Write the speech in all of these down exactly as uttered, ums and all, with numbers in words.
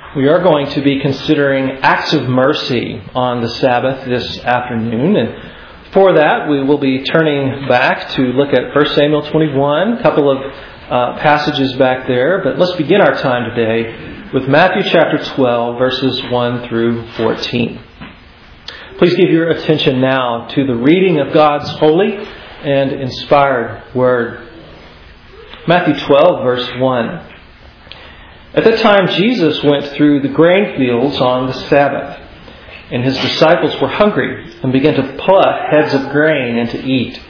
We are going to be considering acts of mercy on the Sabbath this afternoon. And for that, we will be turning back to look at First Samuel twenty-one, a couple of uh, passages back there. But let's begin our time today with Matthew chapter twelve, verses one through fourteen. Please give your attention now to the reading of God's holy and inspired Word. Matthew twelve, verse one. At that time, Jesus went through the grain fields on the Sabbath, and his disciples were hungry and began to pluck heads of grain and to eat.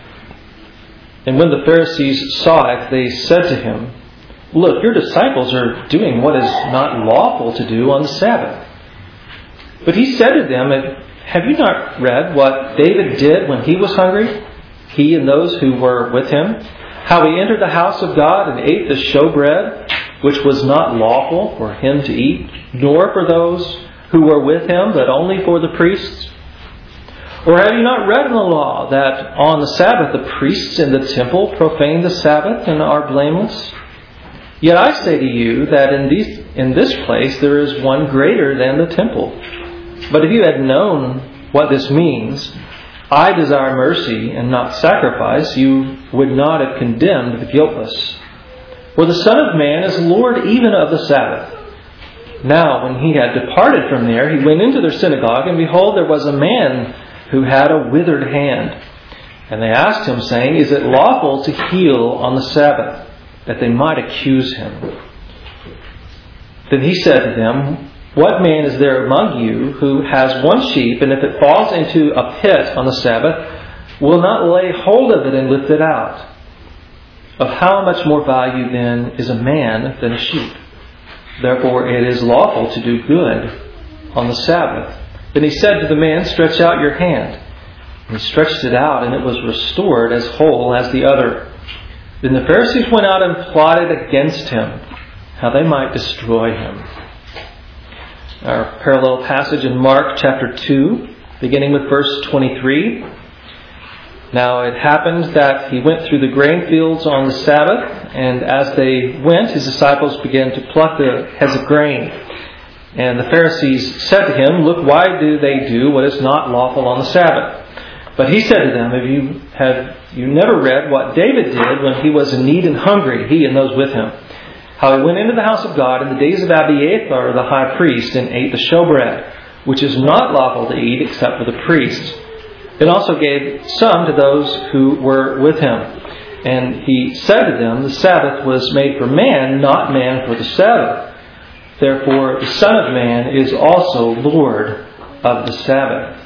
And when the Pharisees saw it, they said to him, "Look, your disciples are doing what is not lawful to do on the Sabbath." But he said to them, "Have you not read what David did when he was hungry, he and those who were with him? How he entered the house of God and ate the showbread, which was not lawful for him to eat, nor for those who were with him, but only for the priests? Or have you not read in the law that on the Sabbath the priests in the temple profane the Sabbath and are blameless? Yet I say to you that in these, in this place there is one greater than the temple. But if you had known what this means, I desire mercy and not sacrifice, you would not have condemned the guiltless. For the Son of Man is Lord even of the Sabbath." Now, when he had departed from there, he went into their synagogue, and behold, there was a man who had a withered hand. And they asked him, saying, "Is it lawful to heal on the Sabbath?" That they might accuse him. Then he said to them, "What man is there among you who has one sheep, and if it falls into a pit on the Sabbath, will not lay hold of it and lift it out? Of how much more value then is a man than a sheep? Therefore it is lawful to do good on the Sabbath." Then he said to the man, "Stretch out your hand." And he stretched it out, and it was restored as whole as the other. Then the Pharisees went out and plotted against him, how they might destroy him. Our parallel passage in Mark chapter two, beginning with verse twenty-three. Now it happened that he went through the grain fields on the Sabbath, and as they went, his disciples began to pluck the heads of grain. And the Pharisees said to him, "Look, why do they do what is not lawful on the Sabbath?" But he said to them, "Have you, have you never read what David did when he was in need and hungry, he and those with him? How he went into the house of God in the days of Abiathar the high priest and ate the showbread, which is not lawful to eat except for the priests. Then also gave some to those who were with him. And he said to them, the Sabbath was made for man, not man for the Sabbath. Therefore the Son of Man is also Lord of the Sabbath."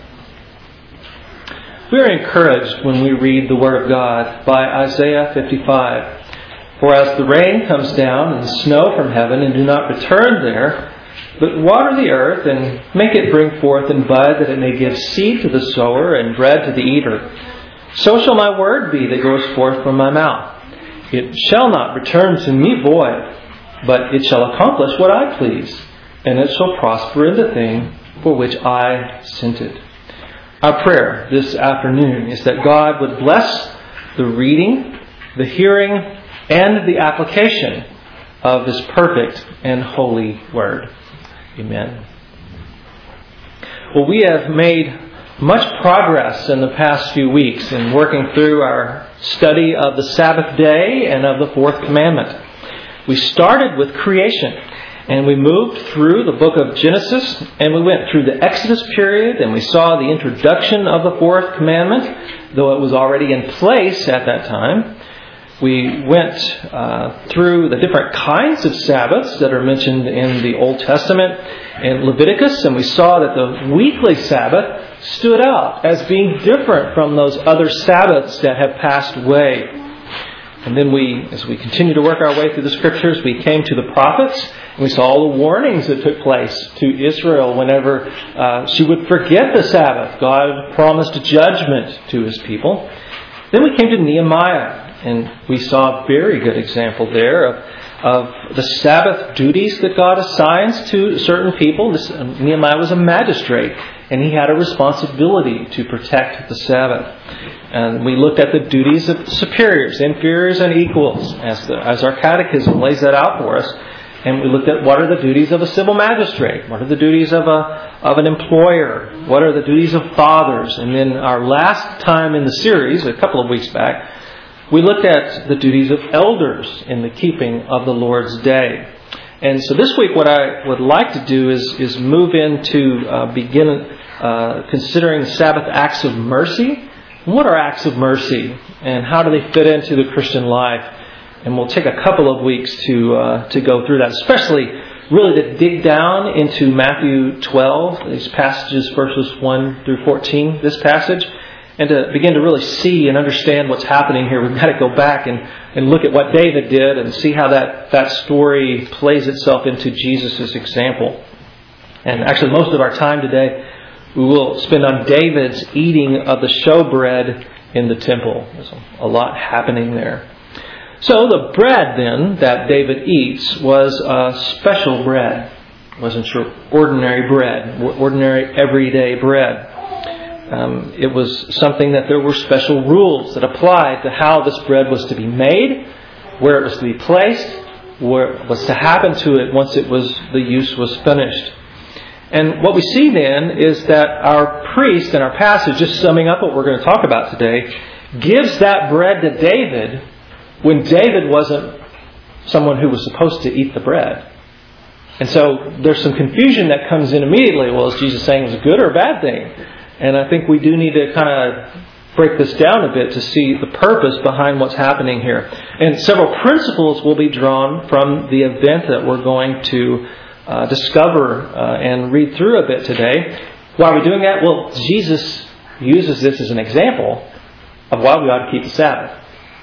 We are encouraged when we read the Word of God by Isaiah fifty-five. "For as the rain comes down and the snow from heaven and do not return there, but water the earth and make it bring forth and bud, that it may give seed to the sower and bread to the eater, so shall my word be that goes forth from my mouth. It shall not return to me void, but it shall accomplish what I please, and it shall prosper in the thing for which I sent it." Our prayer this afternoon is that God would bless the reading, the hearing, and the application of His perfect and holy Word. Amen. Well, we have made much progress in the past few weeks in working through our study of the Sabbath day and of the fourth commandment. We started with creation, and we moved through the book of Genesis, and we went through the Exodus period, and we saw the introduction of the fourth commandment, though it was already in place at that time. We went uh, through the different kinds of Sabbaths that are mentioned in the Old Testament and Leviticus, and we saw that the weekly Sabbath stood out as being different from those other Sabbaths that have passed away. And then we, as we continue to work our way through the Scriptures, we came to the prophets, and we saw all the warnings that took place to Israel whenever uh, she would forget the Sabbath. God promised judgment to His people. Then we came to Nehemiah. And we saw a very good example there of, of the Sabbath duties that God assigns to certain people. This, Nehemiah was a magistrate, and he had a responsibility to protect the Sabbath. And we looked at the duties of superiors, inferiors, and equals, as, the, as our catechism lays that out for us. And we looked at what are the duties of a civil magistrate, what are the duties of a of an employer, what are the duties of fathers. And then our last time in the series, a couple of weeks back, we looked at the duties of elders in the keeping of the Lord's Day. And so this week what I would like to do is, is move into uh, begin uh, considering Sabbath acts of mercy. What are acts of mercy and how do they fit into the Christian life? And we'll take a couple of weeks to uh, to go through that, especially really to dig down into Matthew twelve, these passages, verses one through fourteen, this passage, and to begin to really see and understand what's happening here. We've got to go back and, and look at what David did and see how that, that story plays itself into Jesus' example. And actually most of our time today we will spend on David's eating of the showbread in the temple. There's a lot happening there. So the bread then that David eats was a special bread. It wasn't your ordinary bread, ordinary everyday bread. Um, it was something that there were special rules that applied to how this bread was to be made, where it was to be placed, where it was to happen to it once it was the use was finished. And what we see then is that our priest in our passage, just summing up what we're going to talk about today, gives that bread to David when David wasn't someone who was supposed to eat the bread. And so there's some confusion that comes in immediately. Well, is Jesus saying it was a good or a bad thing? And I think we do need to kind of break this down a bit to see the purpose behind what's happening here. And several principles will be drawn from the event that we're going to uh, discover uh, and read through a bit today. Why are we doing that? Well, Jesus uses this as an example of why we ought to keep the Sabbath.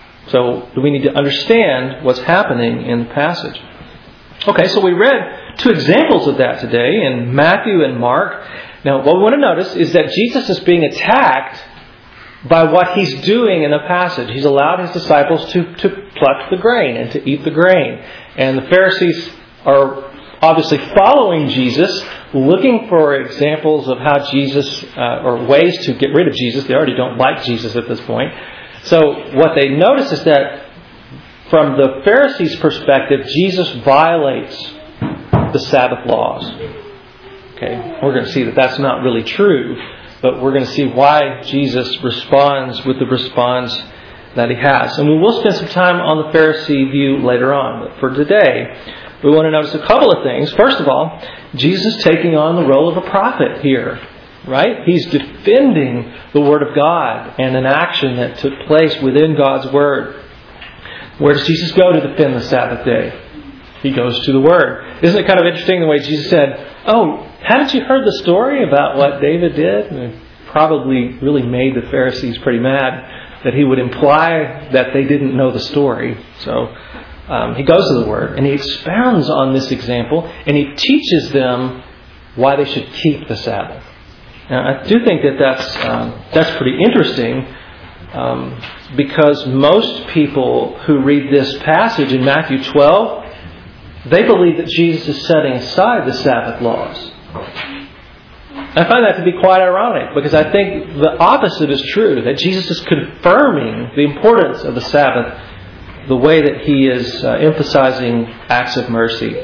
So we need to understand what's happening in the passage. Okay, so we read two examples of that today in Matthew and Mark. Now, what we want to notice is that Jesus is being attacked by what he's doing in the passage. He's allowed his disciples to, to pluck the grain and to eat the grain. And the Pharisees are obviously following Jesus, looking for examples of how Jesus, uh, or ways to get rid of Jesus. They already don't like Jesus at this point. So what they notice is that from the Pharisees' perspective, Jesus violates the Sabbath laws. Okay, we're going to see that that's not really true, but we're going to see why Jesus responds with the response that he has. And we will spend some time on the Pharisee view later on. But for today, we want to notice a couple of things. First of all, Jesus is taking on the role of a prophet here. Right? He's defending the Word of God and an action that took place within God's Word. Where does Jesus go to defend the Sabbath day? He goes to the Word. Isn't it kind of interesting the way Jesus said, oh, haven't you heard the story about what David did? And it probably really made the Pharisees pretty mad that he would imply that they didn't know the story. So um, he goes to the Word and he expounds on this example and he teaches them why they should keep the Sabbath. Now, I do think that that's, um, that's pretty interesting um, because most people who read this passage in Matthew twelve, they believe that Jesus is setting aside the Sabbath laws. I find that to be quite ironic because I think the opposite is true, that Jesus is confirming the importance of the Sabbath the way that he is uh, emphasizing acts of mercy.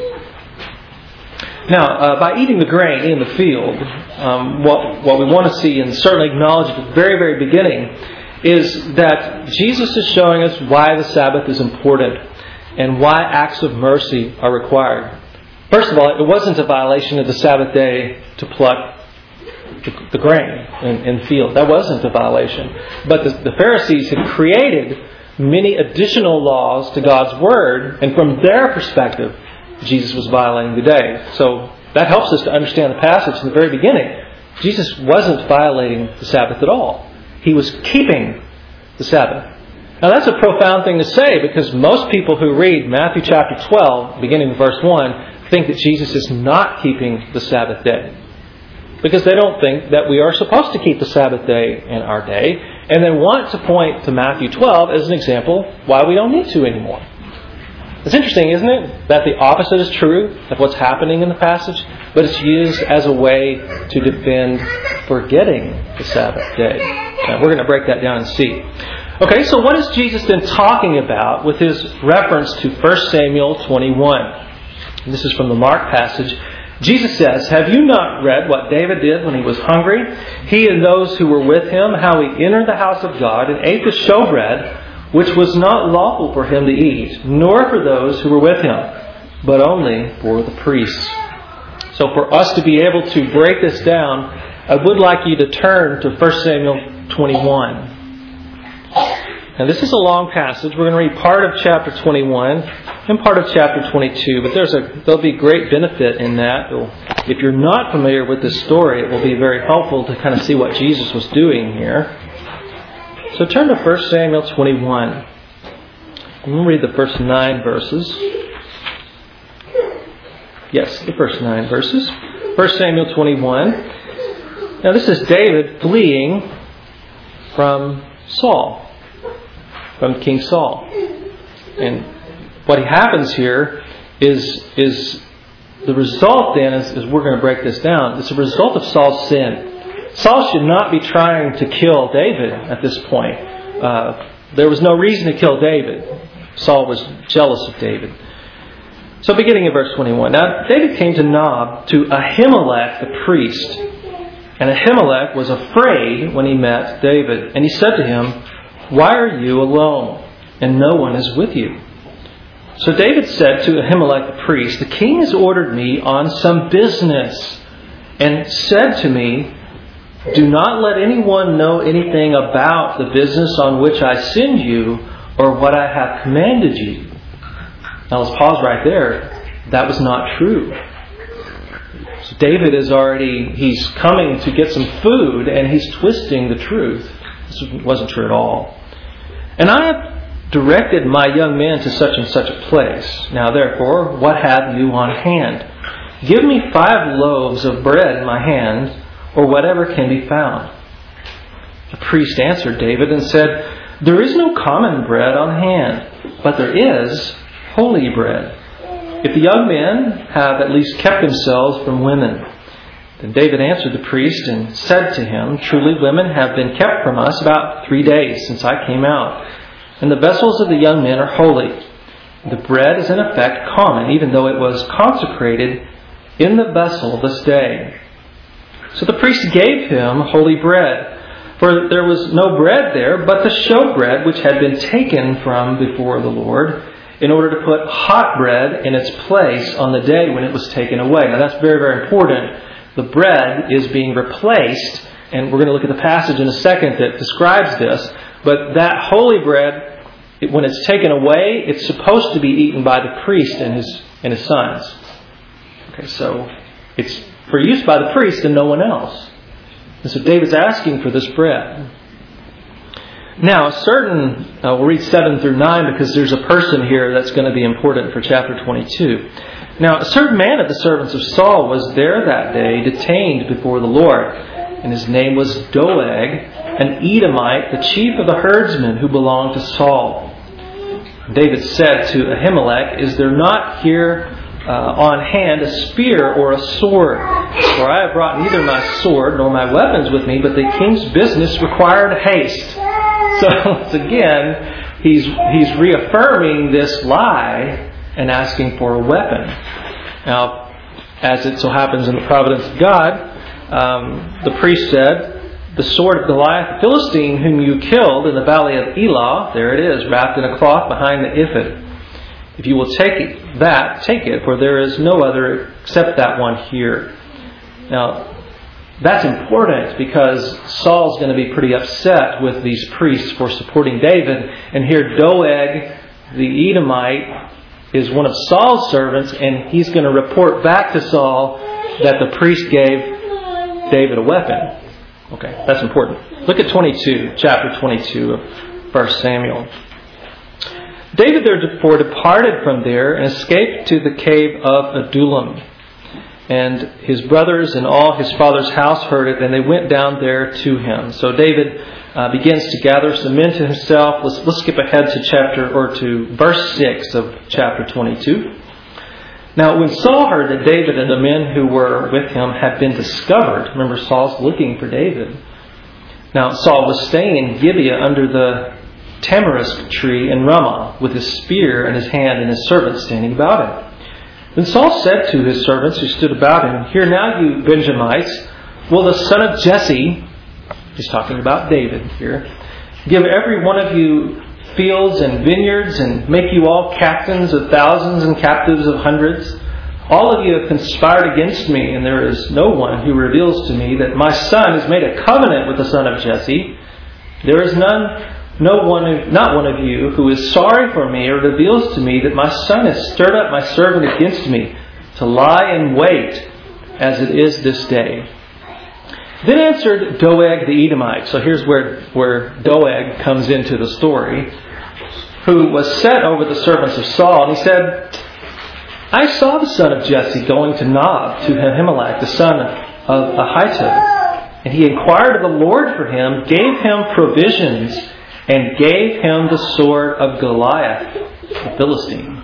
Now, uh, by eating the grain in the field, um, what, what we want to see and certainly acknowledge at the very, very beginning is that Jesus is showing us why the Sabbath is important and why acts of mercy are required. First of all, it wasn't a violation of the Sabbath day to pluck the, the grain in, in the field. That wasn't a violation. But the, the Pharisees had created many additional laws to God's Word, and from their perspective, Jesus was violating the day. So that helps us to understand the passage in the very beginning. Jesus wasn't violating the Sabbath at all. He was keeping the Sabbath. Now that's a profound thing to say because most people who read Matthew chapter twelve, beginning with verse one, think that Jesus is not keeping the Sabbath day. Because they don't think that we are supposed to keep the Sabbath day in our day. And they want to point to Matthew twelve as an example why we don't need to anymore. It's interesting, isn't it, that the opposite is true of what's happening in the passage, but it's used as a way to defend forgetting the Sabbath day. Now, we're going to break that down and see. Okay, so what is Jesus then talking about with his reference to First Samuel twenty-one? And this is from the Mark passage. Jesus says, "Have you not read what David did when he was hungry? He and those who were with him, how he entered the house of God and ate the showbread, which was not lawful for him to eat, nor for those who were with him, but only for the priests." So for us to be able to break this down, I would like you to turn to First Samuel twenty-one. Now this is a long passage. We're going to read part of chapter twenty-one and part of chapter twenty-two. But there's a there'll be great benefit in that. If you're not familiar with this story, it will be very helpful to kind of see what Jesus was doing here. So turn to First Samuel twenty-one. I'm going to read the first nine verses. Yes, the first nine verses. First Samuel twenty-one. Now this is David fleeing from Saul. From King Saul. And what happens here is, is the result then, is, is we're going to break this down, it's a result of Saul's sin. Saul should not be trying to kill David at this point. Uh, there was no reason to kill David. Saul was jealous of David. So beginning in verse twenty-one. Now David came to Nob to Ahimelech the priest. And Ahimelech was afraid when he met David. And he said to him, "Why are you alone, and no one is with you?" So David said to Ahimelech the priest, "The king has ordered me on some business, and said to me, 'Do not let anyone know anything about the business on which I send you, or what I have commanded you.'" Now let's pause right there. That was not true. So David is already, he's coming to get some food, and he's twisting the truth. This wasn't true at all. "And I have directed my young men to such and such a place. Now therefore, what have you on hand? Give me five loaves of bread in my hand, or whatever can be found." The priest answered David and said, "There is no common bread on hand, but there is holy bread. If the young men have at least kept themselves from women." Then David answered the priest and said to him, "Truly women have been kept from us about three days since I came out. And the vessels of the young men are holy. The bread is in effect common, even though it was consecrated in the vessel this day." So the priest gave him holy bread, for there was no bread there but the showbread which had been taken from before the Lord, in order to put hot bread in its place on the day when it was taken away. Now that's very, very important. The bread is being replaced, and we're going to look at the passage in a second that describes this. But that holy bread, it, when it's taken away, it's supposed to be eaten by the priest and his and his sons. Okay, so it's for use by the priest and no one else. And so David's asking for this bread. Now, a certain, uh, we'll read seven through nine because there's a person here that's going to be important for chapter twenty-two. Now, a certain man of the servants of Saul was there that day, detained before the Lord, and his name was Doeg, an Edomite, the chief of the herdsmen who belonged to Saul. David said to Ahimelech, "Is there not here uh, on hand a spear or a sword? For I have brought neither my sword nor my weapons with me, but the king's business required haste." So once again, he's he's reaffirming this lie and asking for a weapon. Now, as it so happens in the providence of God, um, the priest said, "The sword of Goliath, the Philistine, whom you killed in the valley of Elah," there it is, wrapped in a cloth behind the ephod. "If you will take it, that, take it, for there is no other except that one here." Now, that's important because Saul's going to be pretty upset with these priests for supporting David. And here Doeg, the Edomite, is one of Saul's servants, and he's going to report back to Saul that the priest gave David a weapon. Okay, that's important. Look at twenty-two, chapter twenty-two of First Samuel. "David therefore departed from there and escaped to the cave of Adullam. And his brothers and all his father's house heard it, and they went down there to him." So David uh, begins to gather some men to himself. Let's, let's skip ahead to chapter or to verse six of chapter twenty-two. "Now when Saul heard that David and the men who were with him had been discovered," remember Saul's looking for David. "Now Saul was staying in Gibeah under the tamarisk tree in Ramah, with his spear in his hand and his servants standing about him. Then Saul said to his servants who stood about him, "Hear now, you Benjamites, will the son of Jesse," he's talking about David here, "give every one of you fields and vineyards and make you all captains of thousands and captives of hundreds? All of you have conspired against me, and there is no one who reveals to me that my son has made a covenant with the son of Jesse. There is none, no one, not one of you who is sorry for me or reveals to me that my son has stirred up my servant against me to lie in wait as it is this day." Then answered Doeg the Edomite. So here's where, where Doeg comes into the story, who was set over the servants of Saul. And he said, "I saw the son of Jesse going to Nob to Ahimelech, the son of Ahitub. And he inquired of the Lord for him, gave him provisions, and gave him the sword of Goliath, the Philistine."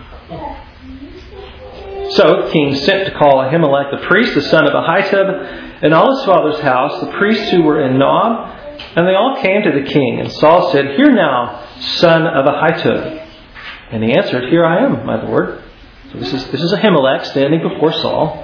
So the king sent to call Ahimelech the priest, the son of Ahitub, and all his father's house, the priests who were in Nob, and they all came to the king. And Saul said, "Hear now, son of Ahitub." And he answered, "Here I am, my lord." So this is this is Ahimelech standing before Saul.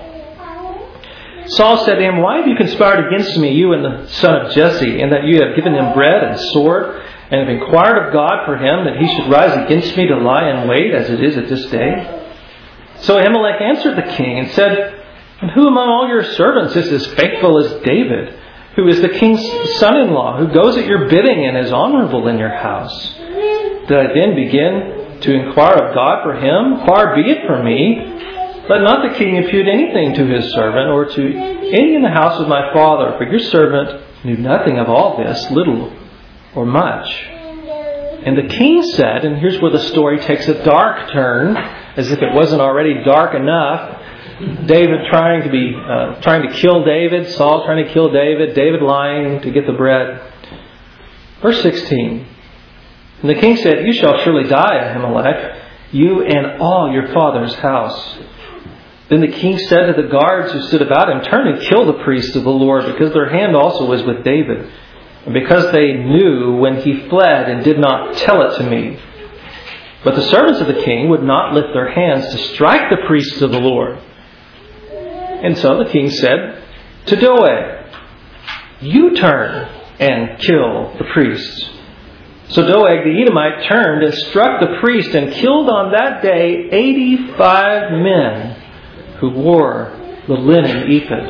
Saul said to him, "Why have you conspired against me, you and the son of Jesse, in that you have given him bread and sword, and have inquired of God for him that he should rise against me to lie in wait as it is at this day?" So Ahimelech answered the king and said, "And who among all your servants is as faithful as David, who is the king's son-in-law, who goes at your bidding and is honorable in your house? Did I then begin to inquire of God for him? Far be it from me. Let not the king impute anything to his servant or to any in the house of my father, for your servant knew nothing of all this, little or much." And the king said, and here's where the story takes a dark turn, as if it wasn't already dark enough. David trying to be uh, trying to kill David, Saul trying to kill David, David lying to get the bread. Verse sixteen. And the king said, "You shall surely die, Ahimelech, you and all your father's house." Then the king said to the guards who stood about him, "Turn and kill the priests of the Lord, because their hand also was with David, and because they knew when he fled and did not tell it to me." But the servants of the king would not lift their hands to strike the priests of the Lord. And so the king said to Doeg, "You turn and kill the priests." So Doeg the Edomite turned and struck the priest and killed on that day eighty-five men who wore the linen ephod.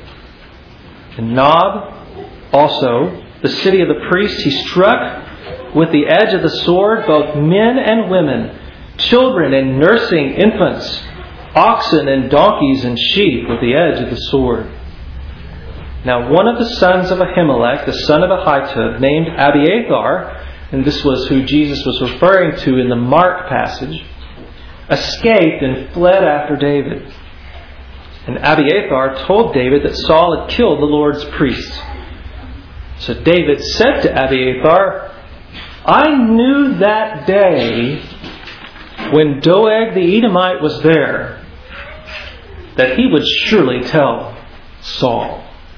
In Nob also, the city of the priests, he struck with the edge of the sword both men and women, children and nursing infants, oxen and donkeys and sheep with the edge of the sword. Now one of the sons of Ahimelech, the son of Ahitub, named Abiathar, and this was who Jesus was referring to in the Mark passage, escaped and fled after David. And Abiathar told David that Saul had killed the Lord's priests. So David said to Abiathar, "I knew that day when Doeg the Edomite was there that he would surely tell Saul.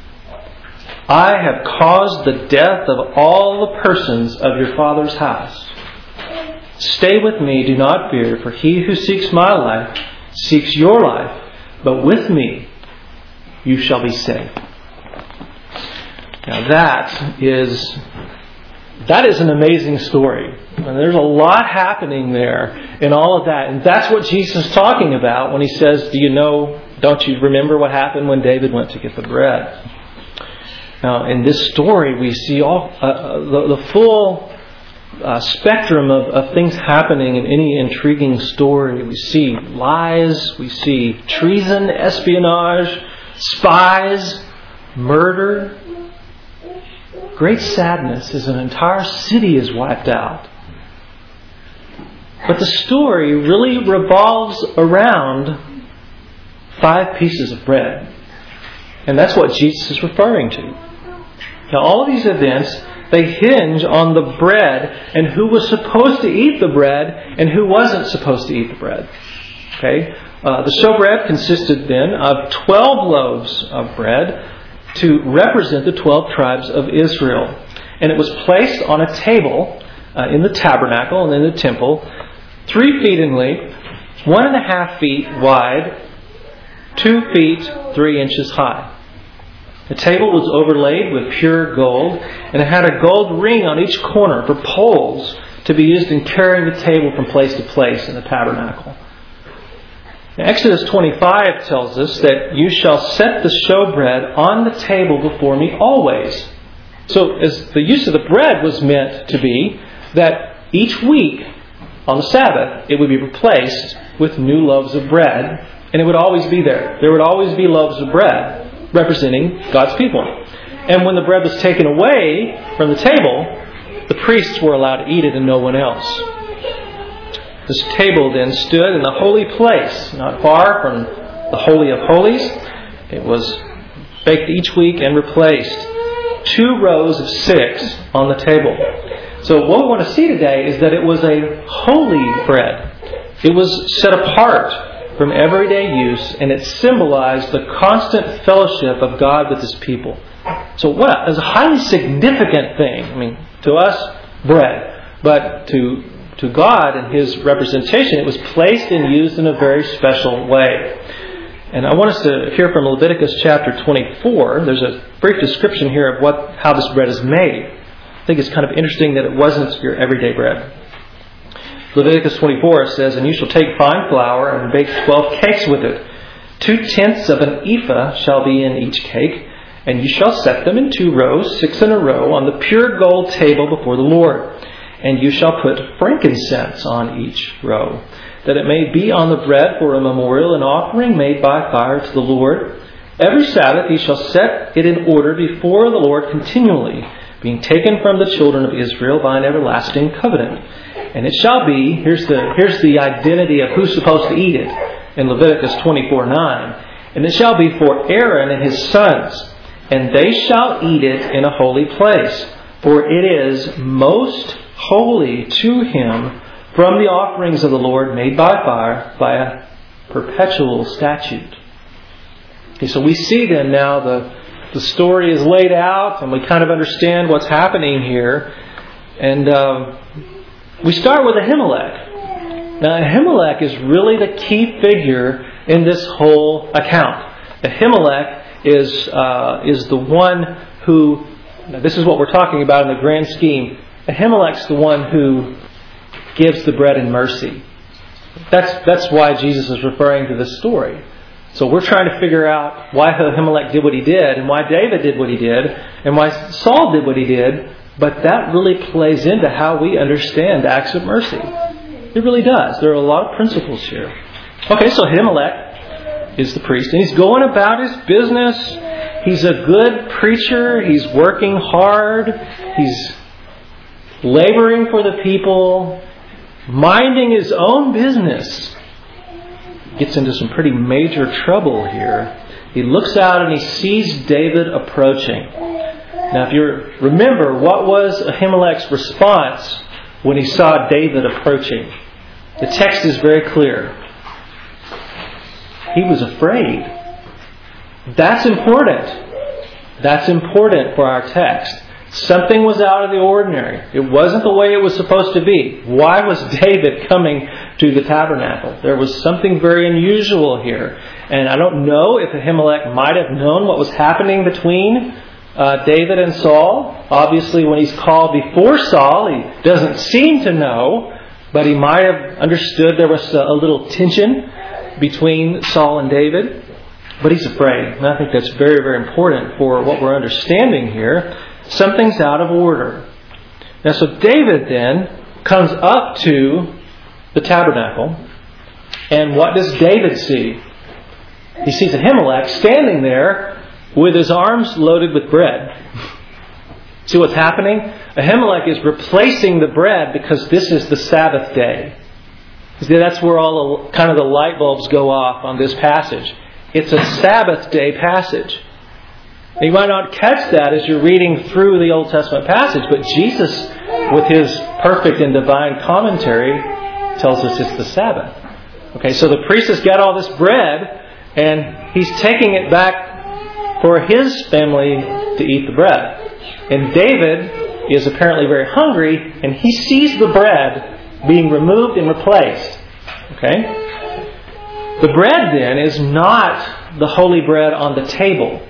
I have caused the death of all the persons of your father's house. Stay with me, do not fear, for he who seeks my life seeks your life, but with me you shall be safe." Now that is that is an amazing story. And there's a lot happening there in all of that. And that's what Jesus is talking about when he says, do you know, don't you remember what happened when David went to get the bread? Now, in this story, we see all uh, the, the full uh, spectrum of, of things happening in any intriguing story. We see lies, we see treason, espionage, spies, murder. Great sadness as an entire city is wiped out. But the story really revolves around five pieces of bread. And that's what Jesus is referring to. Now, all of these events, they hinge on the bread and who was supposed to eat the bread and who wasn't supposed to eat the bread. Okay? Uh, the showbread consisted then of twelve loaves of bread to represent the twelve tribes of Israel. And it was placed on a table uh, in the tabernacle and in the temple, three feet in length, one and a half feet wide, two feet, three inches high. The table was overlaid with pure gold, and it had a gold ring on each corner for poles to be used in carrying the table from place to place in the tabernacle. Now, Exodus twenty-five tells us that you shall set the showbread on the table before me always. So as the use of the bread was meant to be that each week on the Sabbath it would be replaced with new loaves of bread, and it would always be there. There would always be loaves of bread representing God's people. And when the bread was taken away from the table, the priests were allowed to eat it and no one else. This table then stood in the holy place, not far from the Holy of Holies. It was baked each week and replaced. Two rows of six on the table. So what we want to see today is that it was a holy bread. It was set apart from everyday use, and it symbolized the constant fellowship of God with His people. So what is a highly significant thing. I mean, to us, bread. But to to God and His representation, it was placed and used in a very special way. And I want us to hear from Leviticus chapter twenty-four. There's a brief description here of what how this bread is made. I think it's kind of interesting that it wasn't your everyday bread. Leviticus twenty-four says, "And you shall take fine flour and bake twelve cakes with it. Two tenths of an ephah shall be in each cake, and you shall set them in two rows, six in a row, on the pure gold table before the Lord. And you shall put frankincense on each row, that it may be on the bread for a memorial, an offering made by fire to the Lord. Every Sabbath ye shall set it in order before the Lord continually, being taken from the children of Israel by an everlasting covenant. And it shall be," here's the here's the identity of who's supposed to eat it in Leviticus twenty-four nine. "And it shall be for Aaron and his sons, and they shall eat it in a holy place, for it is most holy to him from the offerings of the Lord made by fire, by a perpetual statute." Okay, so we see then now the the story is laid out, and we kind of understand what's happening here. And um, we start with Ahimelech. Now, Ahimelech is really the key figure in this whole account. Ahimelech is uh, is the one who, this is what we're talking about in the grand scheme. Ahimelech's the one who gives the bread in mercy. That's that's why Jesus is referring to this story. So we're trying to figure out why Ahimelech did what he did, and why David did what he did, and why Saul did what he did. But that really plays into how we understand acts of mercy. It really does. There are a lot of principles here. Okay, so Ahimelech is the priest, and he's going about his business. He's a good preacher. He's working hard. He's laboring for the people, minding his own business. Gets into some pretty major trouble here. He looks out and he sees David approaching. Now, if you remember, what was Ahimelech's response when he saw David approaching? The text is very clear. He was afraid. That's important. That's important for our text. Something was out of the ordinary. It wasn't the way it was supposed to be. Why was David coming to the tabernacle? There was something very unusual here. And I don't know if Ahimelech might have known what was happening between uh, David and Saul. Obviously, when he's called before Saul, he doesn't seem to know, but he might have understood there was a, a little tension between Saul and David. But he's afraid. And I think that's very, very important for what we're understanding here. Something's out of order. Now, so David then comes up to the tabernacle, and what does David see? He sees Ahimelech standing there with his arms loaded with bread. See what's happening? Ahimelech is replacing the bread because this is the Sabbath day. See, that's where all the kind of the light bulbs go off on this passage. It's a Sabbath day passage. You might not catch that as you're reading through the Old Testament passage, but Jesus, with His perfect and divine commentary, tells us it's the Sabbath. Okay, so the priest has got all this bread, and he's taking it back for his family to eat the bread. And David is apparently very hungry, and he sees the bread being removed and replaced. Okay? The bread then is not the holy bread on the table.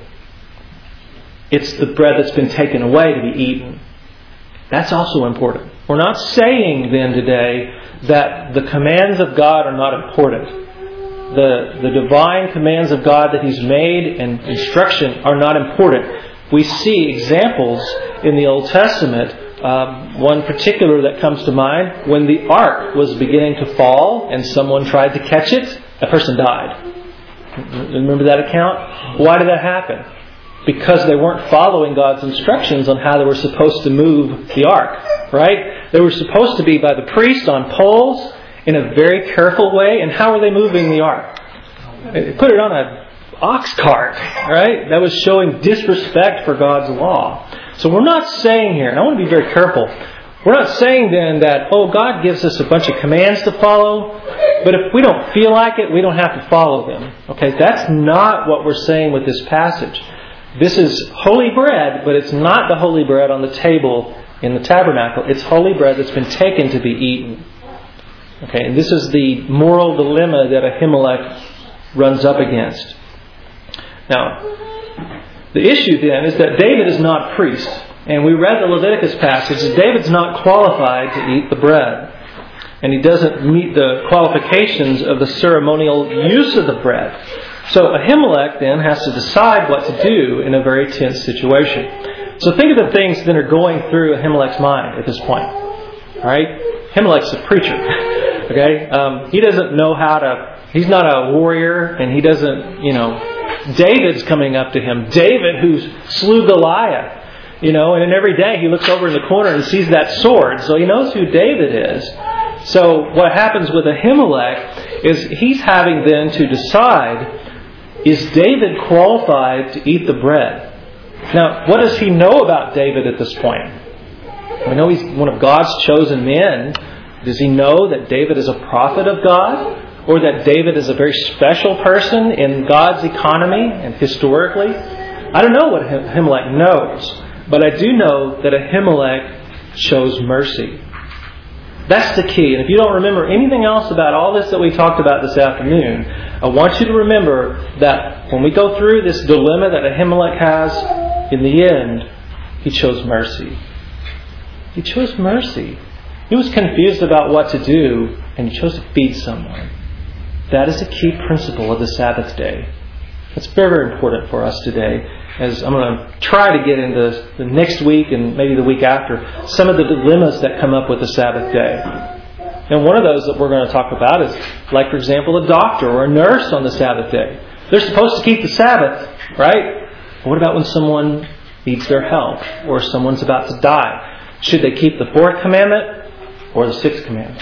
It's the bread that's been taken away to be eaten. That's also important. We're not saying then today that the commands of God are not important. The, the divine commands of God that He's made and instruction are not important. We see examples in the Old Testament. Um, one particular that comes to mind, when the ark was beginning to fall and someone tried to catch it, a person died. Remember that account? Why did that happen? Because they weren't following God's instructions on how they were supposed to move the ark. Right? They were supposed to be by the priest on poles in a very careful way. And how were they moving the ark? They put it on an ox cart. Right? That was showing disrespect for God's law. So we're not saying here, and I want to be very careful, we're not saying then that, oh, God gives us a bunch of commands to follow, but if we don't feel like it, we don't have to follow them. Okay, that's not what we're saying with this passage. This is holy bread, but it's not the holy bread on the table in the tabernacle. It's holy bread that's been taken to be eaten. Okay, and this is the moral dilemma that Ahimelech runs up against. Now, the issue then is that David is not priest. And we read the Leviticus passage that David's not qualified to eat the bread. And he doesn't meet the qualifications of the ceremonial use of the bread. So Ahimelech then has to decide what to do in a very tense situation. So think of the things that are going through Ahimelech's mind at this point. All right? Ahimelech's a preacher. Okay? Um, he doesn't know how to... He's not a warrior, and he doesn't, you know... David's coming up to him. David who slew Goliath. You know, and then every day he looks over in the corner and sees that sword. So he knows who David is. So what happens with Ahimelech is he's having then to decide, is David qualified to eat the bread? Now, what does he know about David at this point? We know he's one of God's chosen men. Does he know that David is a prophet of God? Or that David is a very special person in God's economy and historically? I don't know what Ahimelech knows. But I do know that Ahimelech shows mercy. That's the key. And if you don't remember anything else about all this that we talked about this afternoon, I want you to remember that when we go through this dilemma that Ahimelech has, in the end, he chose mercy. He chose mercy. He was confused about what to do, and he chose to feed someone. That is a key principle of the Sabbath day. It's very, very important for us today. As I'm going to try to get into the next week and maybe the week after, some of the dilemmas that come up with the Sabbath day. And one of those that we're going to talk about is, like, for example, a doctor or a nurse on the Sabbath day. They're supposed to keep the Sabbath, right? But what about when someone needs their help or someone's about to die? Should they keep the fourth commandment or the sixth commandment?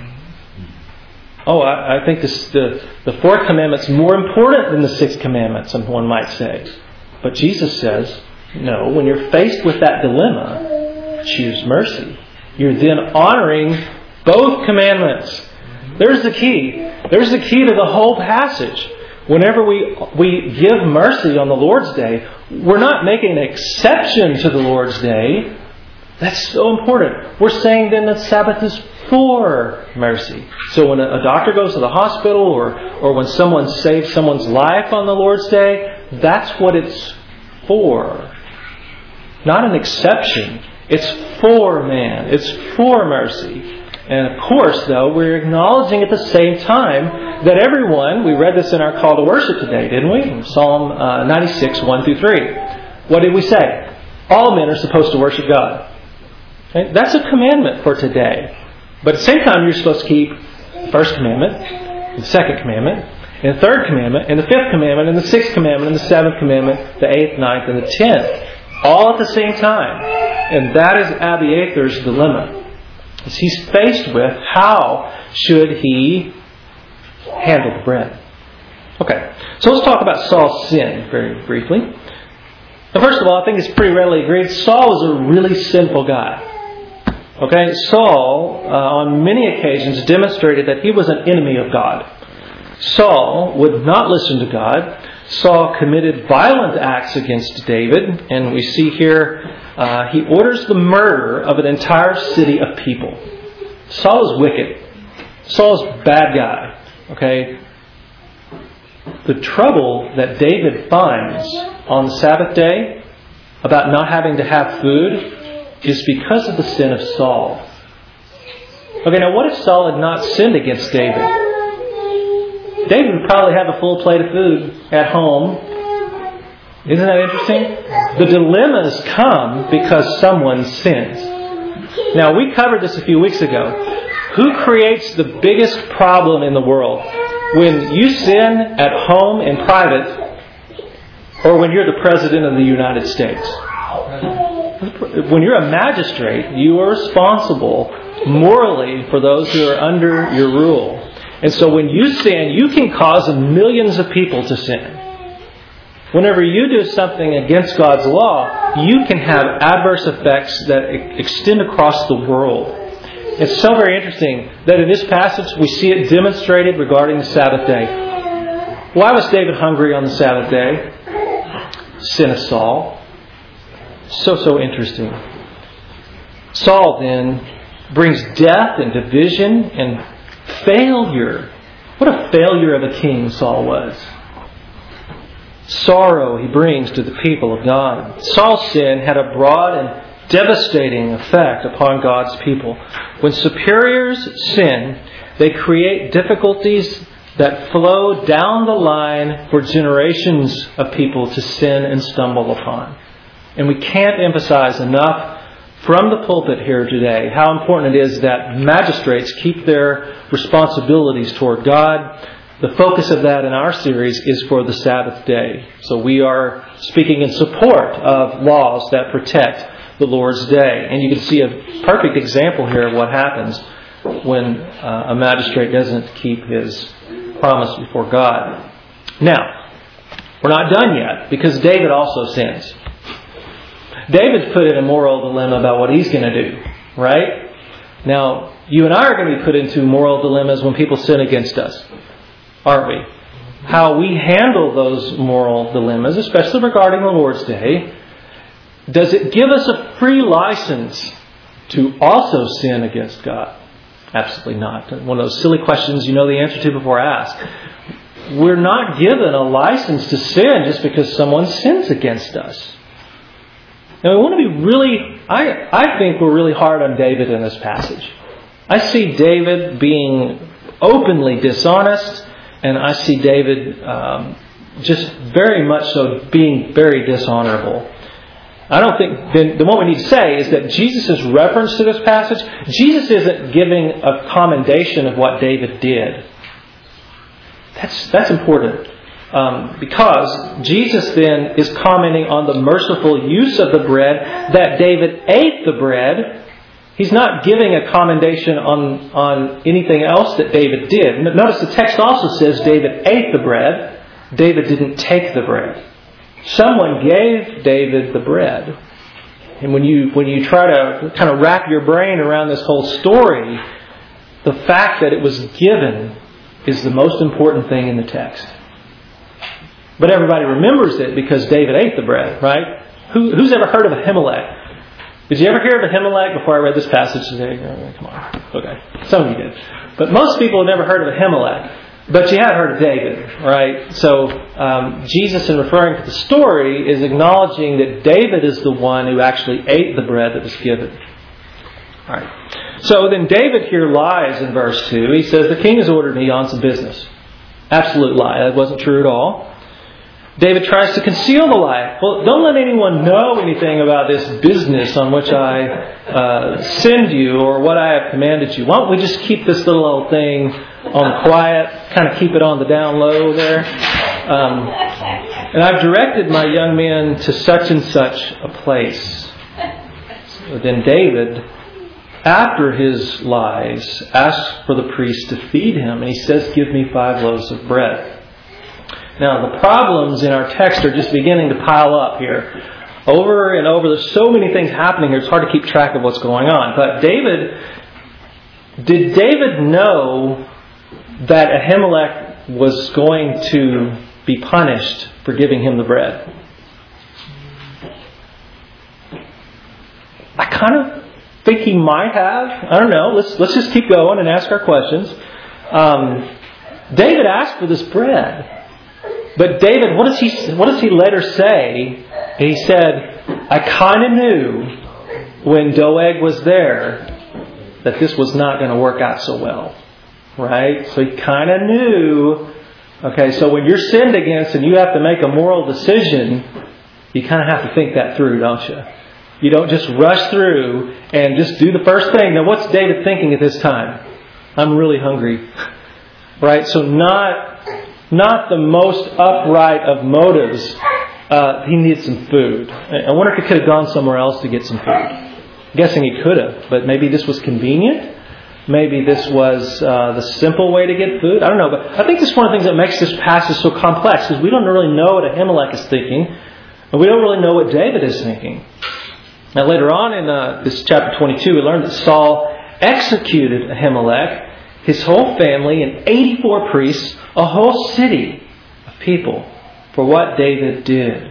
Oh, I, I think this, the, the fourth commandment's more important than the sixth commandment, someone might say. But Jesus says, no, when you're faced with that dilemma, choose mercy. You're then honoring both commandments. There's the key. There's the key to the whole passage. Whenever we we give mercy on the Lord's Day, we're not making an exception to the Lord's Day. That's so important. We're saying then that Sabbath is for mercy. So when a doctor goes to the hospital or, or when someone saves someone's life on the Lord's Day, that's what it's for. Not an exception. It's for man. It's for mercy. And of course, though, we're acknowledging at the same time that everyone, we read this in our call to worship today, didn't we? Psalm uh, ninety-six, one through three. What did we say? All men are supposed to worship God. Okay? That's a commandment for today. But at the same time, you're supposed to keep the first commandment, the second commandment, and the third commandment, and the fifth commandment, and the sixth commandment, and the seventh commandment, the eighth, ninth, and the tenth. All at the same time. And that is Abiathar's dilemma. As he's faced with how should he handle the bread. Okay, so let's talk about Saul's sin very briefly. Now, first of all, I think it's pretty readily agreed, Saul was a really sinful guy. Okay, Saul, uh, on many occasions, demonstrated that he was an enemy of God. Saul would not listen to God. Saul committed violent acts against David, and we see here uh, he orders the murder of an entire city of people. Saul is wicked. Saul's a bad guy. Okay, the trouble that David finds on the Sabbath day about not having to have food is because of the sin of Saul. Okay, now what if Saul had not sinned against David? David would probably have a full plate of food at home. Isn't that interesting? The dilemmas come because someone sins. Now, we covered this a few weeks ago. Who creates the biggest problem in the world? When you sin at home in private, or when you're the President of the United States? When you're a magistrate, you are responsible morally for those who are under your rule. And so when you sin, you can cause millions of people to sin. Whenever you do something against God's law, you can have adverse effects that extend across the world. It's so very interesting that in this passage we see it demonstrated regarding the Sabbath day. Why was David hungry on the Sabbath day? Sin of Saul. So, so interesting. Saul then brings death and division and failure. What a failure of a king Saul was. Sorrow he brings to the people of God. Saul's sin had a broad and devastating effect upon God's people. When superiors sin, they create difficulties that flow down the line for generations of people to sin and stumble upon. And we can't emphasize enough from the pulpit here today how important it is that magistrates keep their responsibilities toward God. The focus of that in our series is for the Sabbath day. So we are speaking in support of laws that protect the Lord's day. And you can see a perfect example here of what happens when uh, a magistrate doesn't keep his promise before God. Now, we're not done yet, because David also sins. David's put in a moral dilemma about what he's going to do, right? Now, you and I are going to be put into moral dilemmas when people sin against us, aren't we? How we handle those moral dilemmas, especially regarding the Lord's Day, does it give us a free license to also sin against God? Absolutely not. One of those silly questions you know the answer to before I ask. We're not given a license to sin just because someone sins against us. Now, we want to be really, I, I think we're really hard on David in this passage. I see David being openly dishonest, and I see David um, just very much so being very dishonorable. I don't think, then, then what we need to say is that Jesus' reference to this passage, Jesus isn't giving a commendation of what David did. That's, that's important. Um, because Jesus then is commenting on the merciful use of the bread, that David ate the bread. He's not giving a commendation on, on anything else that David did. Notice the text also says David ate the bread. David didn't take the bread. Someone gave David the bread. And when you when you try to kind of wrap your brain around this whole story, the fact that it was given is the most important thing in the text. But everybody remembers it because David ate the bread, right? Who, who's ever heard of Ahimelech? Did you ever hear of Ahimelech before I read this passage today? Oh, come on. Okay. Some of you did. But most people have never heard of Ahimelech. But you have heard of David, right? So um, Jesus, in referring to the story, is acknowledging that David is the one who actually ate the bread that was given. All right. So then David here lies in verse two. He says, the king has ordered me on some business. Absolute lie. That wasn't true at all. David tries to conceal the lie. Well, don't let anyone know anything about this business on which I uh, send you or what I have commanded you. Why don't we just keep this little old thing on the quiet, kind of keep it on the down low there. Um, and I've directed my young men to such and such a place. So then David, after his lies, asks for the priest to feed him. And he says, give me five loaves of bread. Now, the problems in our text are just beginning to pile up here. Over and over, there's so many things happening here, it's hard to keep track of what's going on. But David, did David know that Ahimelech was going to be punished for giving him the bread? I kind of think he might have. I don't know. Let's let's just keep going and ask our questions. Um, David asked for this bread. But David, what does he what does he later say? He said, I kind of knew when Doeg was there that this was not going to work out so well. Right? So he kind of knew. Okay, so when you're sinned against and you have to make a moral decision, you kind of have to think that through, don't you? You don't just rush through and just do the first thing. Now, what's David thinking at this time? I'm really hungry. Right? So not, not the most upright of motives. Uh, he needed some food. I wonder if he could have gone somewhere else to get some food. I'm guessing he could have, but maybe this was convenient. Maybe this was uh, the simple way to get food. I don't know, but I think this is one of the things that makes this passage so complex, because we don't really know what Ahimelech is thinking, and we don't really know what David is thinking. Now, later on in uh, this chapter twenty-two, we learned that Saul executed Ahimelech, his whole family, and eighty-four priests, a whole city of people, for what David did.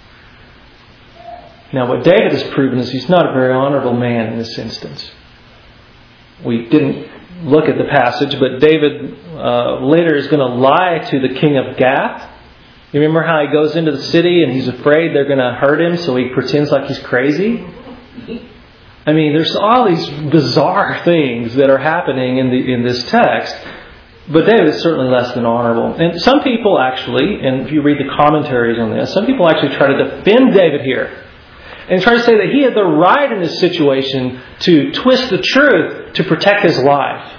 Now, what David has proven is he's not a very honorable man in this instance. We didn't look at the passage, but David uh, later is going to lie to the king of Gath. You remember how he goes into the city and he's afraid they're going to hurt him, so he pretends like he's crazy? I mean, there's all these bizarre things that are happening in the in this text. But David is certainly less than honorable. And some people actually, and if you read the commentaries on this, some people actually try to defend David here. And try to say that he had the right in this situation to twist the truth to protect his life.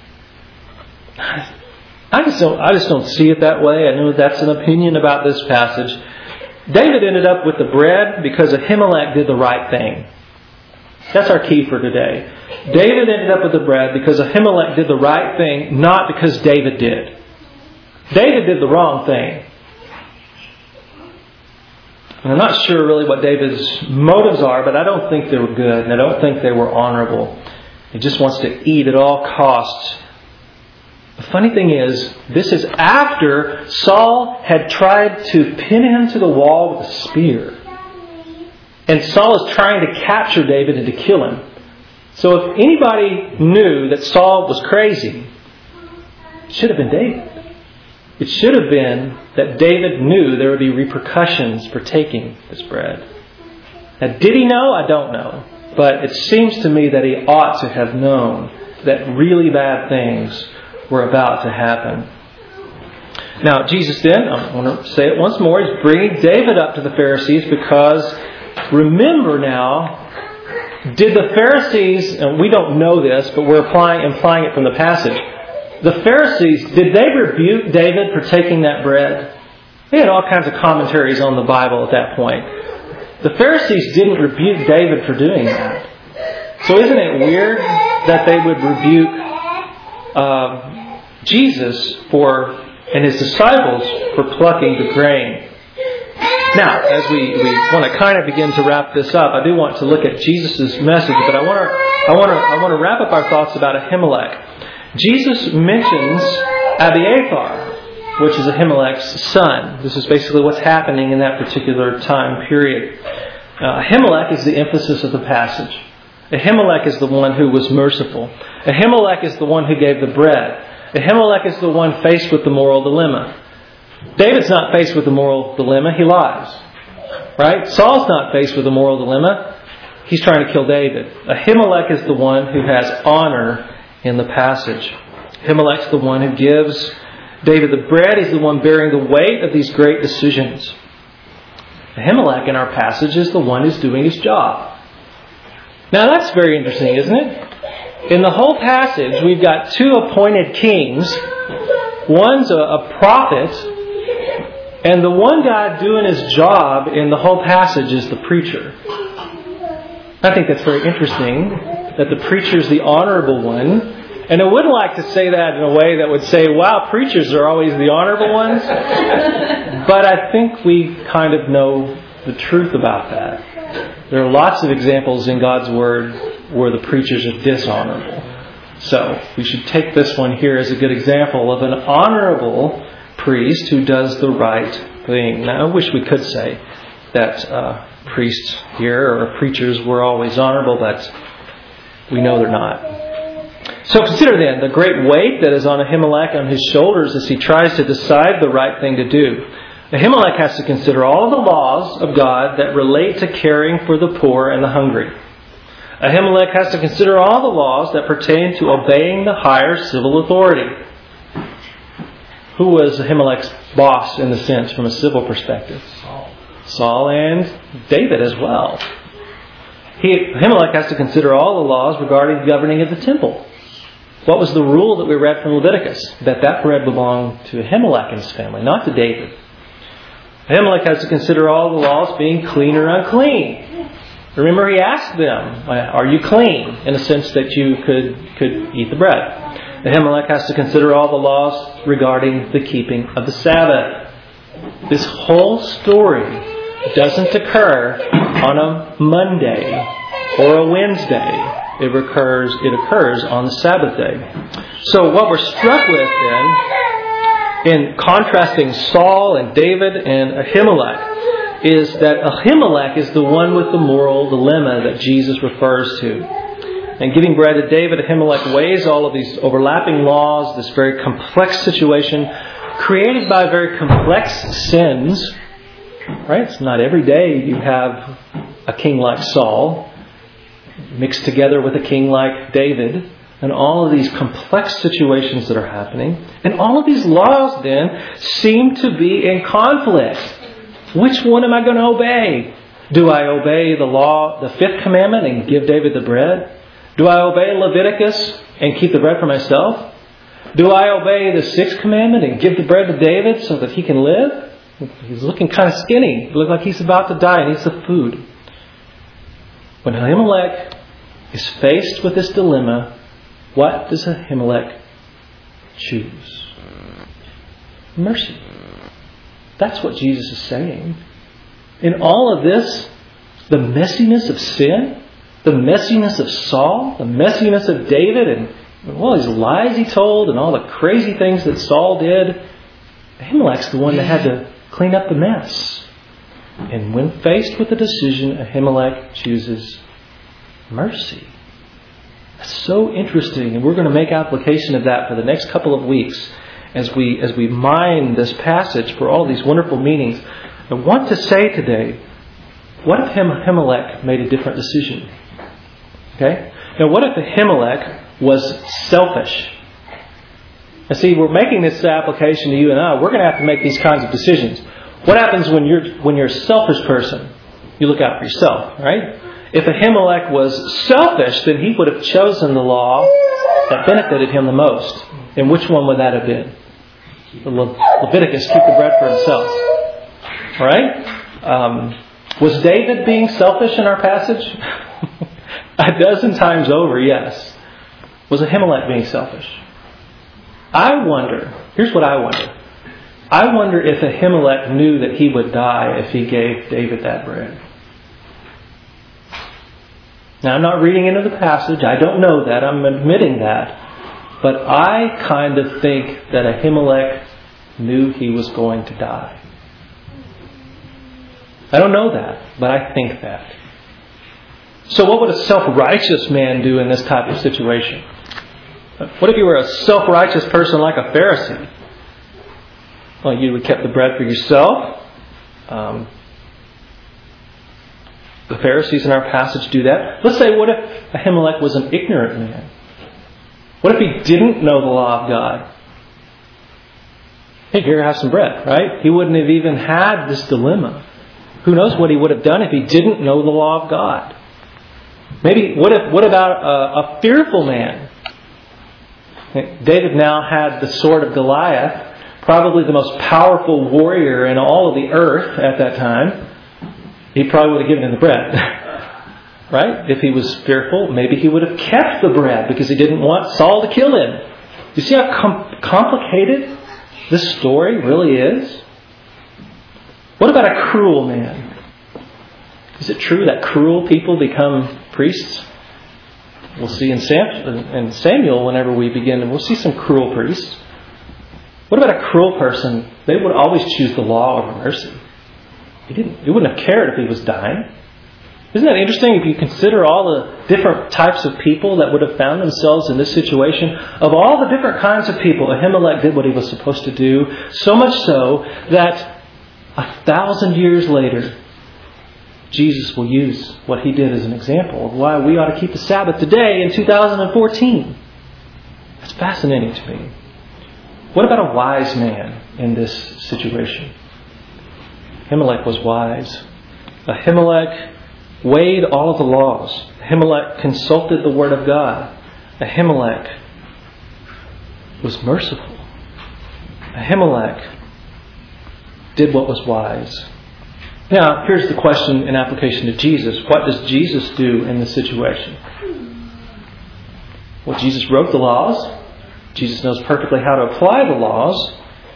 I just don't, I just don't see it that way. I know that's an opinion about this passage. David ended up with the bread because Ahimelech did the right thing. That's our key for today. David ended up with the bread because Ahimelech did the right thing, not because David did. David did the wrong thing. And I'm not sure really what David's motives are, but I don't think they were good, and I don't think they were honorable. He just wants to eat at all costs. The funny thing is, this is after Saul had tried to pin him to the wall with a spear. And Saul is trying to capture David and to kill him. So if anybody knew that Saul was crazy, it should have been David. It should have been that David knew there would be repercussions for taking this bread. Now, did he know? I don't know. But it seems to me that he ought to have known that really bad things were about to happen. Now, Jesus then, I want to say it once more, is bringing David up to the Pharisees because, remember now, did the Pharisees, and we don't know this, but we're applying, implying it from the passage, the Pharisees, did they rebuke David for taking that bread? They had all kinds of commentaries on the Bible at that point. The Pharisees didn't rebuke David for doing that. So isn't it weird that they would rebuke uh, Jesus for and his disciples for plucking the grain? Now, as we, we want to kind of begin to wrap this up, I do want to look at Jesus' message, but I want to I want to I want to wrap up our thoughts about Ahimelech. Jesus mentions Abiathar, which is Ahimelech's son. This is basically what's happening in that particular time period. Uh, Ahimelech is the emphasis of the passage. Ahimelech is the one who was merciful. Ahimelech is the one who gave the bread. Ahimelech is the one faced with the moral dilemma. David's not faced with the moral dilemma. He lies. Right? Saul's not faced with the moral dilemma. He's trying to kill David. Ahimelech is the one who has honor in the passage. Ahimelech's the one who gives David the bread. He's the one bearing the weight of these great decisions. Ahimelech in our passage is the one who's doing his job. Now that's very interesting, isn't it? In the whole passage, we've got two appointed kings. One's a, a prophet, and the one guy doing his job in the whole passage is the preacher. I think that's very interesting, that the preacher is the honorable one. And I would like to say that in a way that would say, wow, preachers are always the honorable ones. But I think we kind of know the truth about that. There are lots of examples in God's Word where the preachers are dishonorable. So we should take this one here as a good example of an honorable priest who does the right thing. Now, I wish we could say that uh, priests here or preachers were always honorable, but we know they're not. So consider then the great weight that is on Ahimelech on his shoulders as he tries to decide the right thing to do. Ahimelech has to consider all of the laws of God that relate to caring for the poor and the hungry. Ahimelech has to consider all the laws that pertain to obeying the higher civil authority. Who was Ahimelech's boss in the sense from a civil perspective? Saul. Saul and David as well. He, Ahimelech has to consider all the laws regarding the governing of the temple. What was the rule that we read from Leviticus? That that bread belonged to Ahimelech and his family, not to David. Ahimelech has to consider all the laws being clean or unclean. Remember, he asked them, are you clean? In the sense that you could, could eat the bread. Ahimelech has to consider all the laws regarding the keeping of the Sabbath. This whole story doesn't occur on a Monday or a Wednesday. It occurs, it occurs on the Sabbath day. So what we're struck with then, in contrasting Saul and David and Ahimelech, is that Ahimelech is the one with the moral dilemma that Jesus refers to. And giving bread to David, Ahimelech weighs all of these overlapping laws, this very complex situation created by very complex sins. Right? It's not every day you have a king like Saul mixed together with a king like David, and all of these complex situations that are happening. And all of these laws then seem to be in conflict. Which one am I going to obey? Do I obey the law, the fifth commandment, and give David the bread? Do I obey Leviticus and keep the bread for myself? Do I obey the sixth commandment and give the bread to David so that he can live? He's looking kind of skinny. He looks like he's about to die and needs the food. When Ahimelech is faced with this dilemma, what does Ahimelech choose? Mercy. That's what Jesus is saying. In all of this, the messiness of sin, the messiness of Saul, the messiness of David, and all these lies he told, and all the crazy things that Saul did, Ahimelech's the one that had to clean up the mess. And when faced with a decision, Ahimelech chooses mercy. That's so interesting, and we're going to make application of that for the next couple of weeks as we as we mine this passage for all these wonderful meanings. I want to say today, what if Ahimelech made a different decision? Okay? Now, what if Ahimelech was selfish? Now, see, we're making this application to you and I. We're going to have to make these kinds of decisions. What happens when you're when you're a selfish person? You look out for yourself, right? If Ahimelech was selfish, then he would have chosen the law that benefited him the most. And which one would that have been? The Le- Leviticus, keep the bread for himself. All right? Um, was David being selfish in our passage? A dozen times over, yes. Was Ahimelech being selfish? I wonder, here's what I wonder. I wonder if Ahimelech knew that he would die if he gave David that bread. Now, I'm not reading into the passage. I don't know that. I'm admitting that. But I kind of think that Ahimelech knew he was going to die. I don't know that, but I think that. So what would a self-righteous man do in this type of situation? What if you were a self-righteous person like a Pharisee? Well, you would have kept the bread for yourself. Um, the Pharisees in our passage do that. Let's say, what if Ahimelech was an ignorant man? What if he didn't know the law of God? Hey, here, have some bread, right? He wouldn't have even had this dilemma. Who knows what he would have done if he didn't know the law of God? Maybe, what if? What about a, a fearful man? David now had the sword of Goliath, probably the most powerful warrior in all of the earth at that time. He probably would have given him the bread. Right? If he was fearful, maybe he would have kept the bread because he didn't want Saul to kill him. You see how com- complicated this story really is? What about a cruel man? Is it true that cruel people become priests? We'll see in Samuel whenever we begin, we'll see some cruel priests. What about a cruel person? They would always choose the law over mercy. He didn't. He wouldn't have cared if he was dying. Isn't that interesting if you consider all the different types of people that would have found themselves in this situation? Of all the different kinds of people, Ahimelech did what he was supposed to do, so much so that A thousand years later, Jesus will use what He did as an example of why we ought to keep the Sabbath today in two thousand fourteen. That's fascinating to me. What about a wise man in this situation? Ahimelech was wise. Ahimelech weighed all of the laws. Ahimelech consulted the Word of God. Ahimelech was merciful. Ahimelech did what was wise. Now, here's the question in application to Jesus. What does Jesus do in this situation? Well, Jesus wrote the laws. Jesus knows perfectly how to apply the laws.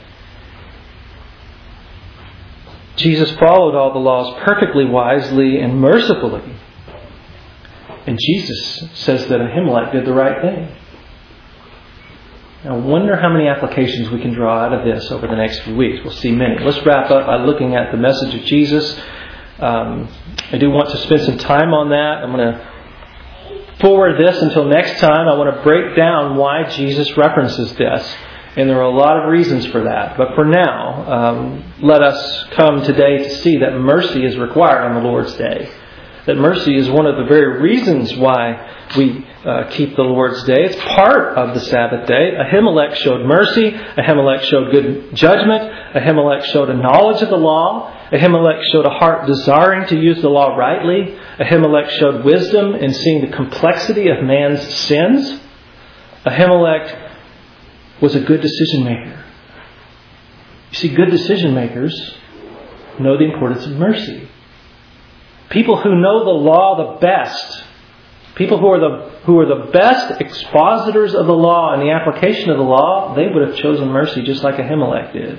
Jesus followed all the laws perfectly, wisely, and mercifully. And Jesus says that Ahimelech did the right thing. Now, I wonder how many applications we can draw out of this over the next few weeks. We'll see many. Let's wrap up by looking at the message of Jesus. Um, I do want to spend some time on that. I'm going to forward this until next time. I want to break down why Jesus references this. And there are a lot of reasons for that. But for now, um, let us come today to see that mercy is required on the Lord's Day. That mercy is one of the very reasons why we uh, keep the Lord's Day. It's part of the Sabbath day. Ahimelech showed mercy. Ahimelech showed good judgment. Ahimelech showed a knowledge of the law. Ahimelech showed a heart desiring to use the law rightly. Ahimelech showed wisdom in seeing the complexity of man's sins. Ahimelech was a good decision maker. You see, good decision makers know the importance of mercy. People who know the law the best, people who are the who are the best expositors of the law and the application of the law, they would have chosen mercy just like Ahimelech did.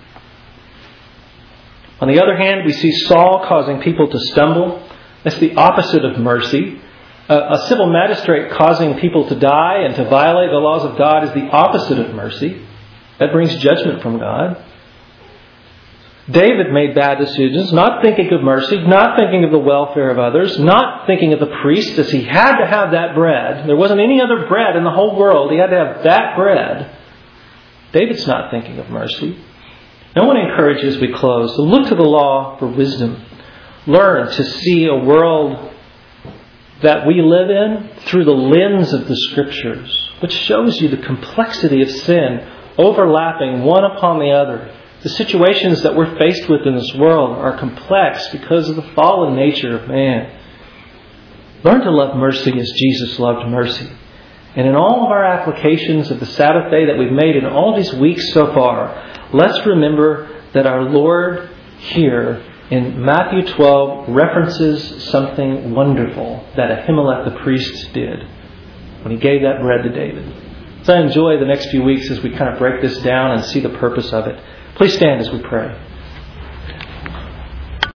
On the other hand, we see Saul causing people to stumble. That's the opposite of mercy. A, a civil magistrate causing people to die and to violate the laws of God is the opposite of mercy. That brings judgment from God. David made bad decisions, not thinking of mercy, not thinking of the welfare of others, not thinking of the priest as he had to have that bread. There wasn't any other bread in the whole world. He had to have that bread. David's not thinking of mercy. I want to encourage you as we close to look to the law for wisdom. Learn to see a world that we live in through the lens of the Scriptures, which shows you the complexity of sin overlapping one upon the other. The situations that we're faced with in this world are complex because of the fallen nature of man. Learn to love mercy as Jesus loved mercy. And in all of our applications of the Sabbath day that we've made in all these weeks so far, let's remember that our Lord here in Matthew twelve references something wonderful that Ahimelech the priest did when he gave that bread to David. So I enjoy the next few weeks as we kind of break this down and see the purpose of it. Please stand as we pray.